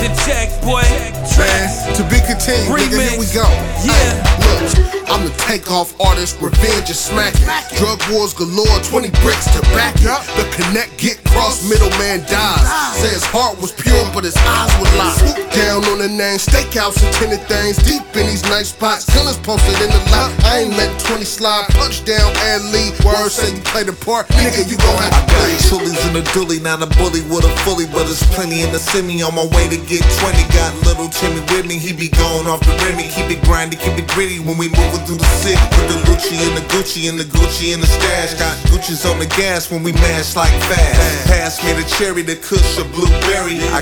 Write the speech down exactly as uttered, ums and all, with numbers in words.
the check, boy. Man, to be continued, nigga, here we go. Yeah. Ay, look, I'm the takeoff artist, revenge is smacking. Drug wars galore, twenty bricks to back it. The connect get crossed, middleman dies. Say his heart was pure, but his eyes were locked. Down on the name, stakeouts and tinted things. Deep in these nice spots, killers posted in the lot. I ain't letting twenty slide, touchdown and lead. Word say you play the part, nigga, you gon' have to play. Chilies in the dually, not a bully with a fully, but it's plenty in the semi. On my way to get twenty, got little Timmy with me. He be going off the Remy, keep it grindy, keep it gritty when we moving through the city. Put the Gucci in the Gucci and the Gucci in the stash. Got Gucci's on the gas when we mash like fast. Pass me the cherry, the kush, or blueberry. I